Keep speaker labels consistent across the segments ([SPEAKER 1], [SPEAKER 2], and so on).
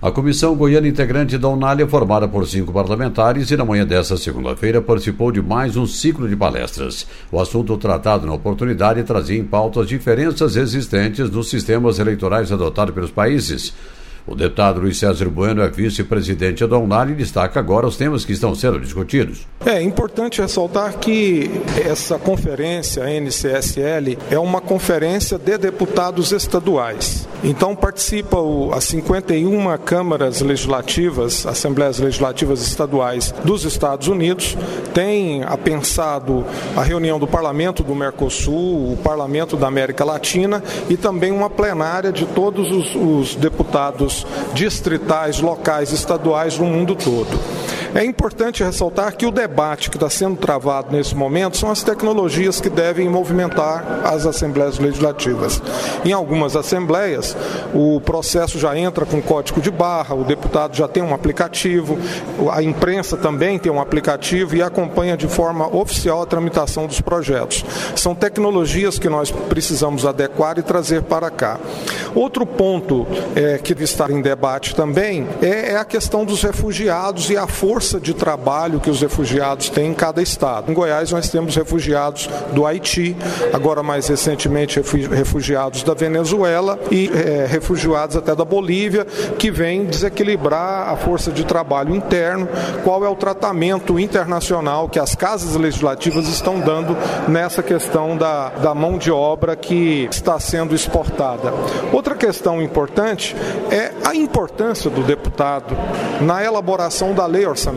[SPEAKER 1] A comissão goiana integrante da UNALIA, formada por 5 parlamentares, e na manhã desta segunda-feira participou de mais um ciclo de palestras. O assunto tratado na oportunidade trazia em pauta as diferenças existentes nos sistemas eleitorais adotados pelos países. O deputado Luiz César Bueno é vice-presidente da UNALIA e destaca agora os temas que estão sendo discutidos.
[SPEAKER 2] É importante ressaltar que essa conferência, a NCSL, é uma conferência de deputados estaduais. Então participa as 51 câmaras legislativas, assembleias legislativas estaduais dos Estados Unidos, tem apensado a reunião do Parlamento do Mercosul, o Parlamento da América Latina e também uma plenária de todos os deputados distritais, locais, estaduais do mundo todo. É importante ressaltar que o debate que está sendo travado nesse momento são as tecnologias que devem movimentar as assembleias legislativas. Em algumas assembleias, o processo já entra com código de barra, o deputado já tem um aplicativo, a imprensa também tem um aplicativo e acompanha de forma oficial a tramitação dos projetos. São tecnologias que nós precisamos adequar e trazer para cá. Outro ponto que está em debate também é a questão dos refugiados e a força de trabalho que os refugiados têm em cada estado. Em Goiás nós temos refugiados do Haiti, agora mais recentemente refugiados da Venezuela e refugiados até da Bolívia, que vêm desequilibrar a força de trabalho interno. Qual é o tratamento internacional que as casas legislativas estão dando nessa questão da mão de obra que está sendo exportada? Outra questão importante é a importância do deputado na elaboração da lei orçamentária.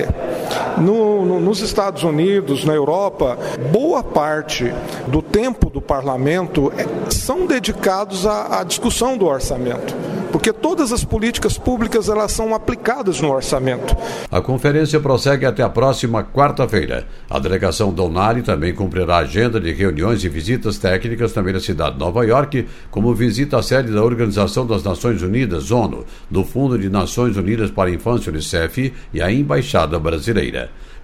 [SPEAKER 2] Nos Estados Unidos, na Europa, boa parte do tempo do parlamento são dedicados à discussão do orçamento, porque todas as políticas públicas elas são aplicadas no orçamento.
[SPEAKER 1] A conferência prossegue até a próxima quarta-feira. A delegação da UNALIA também cumprirá a agenda de reuniões e visitas técnicas também na cidade de Nova York, como visita à sede da Organização das Nações Unidas, ONU, do Fundo de Nações Unidas para a Infância, UNICEF, e a Embaixada Brasileira.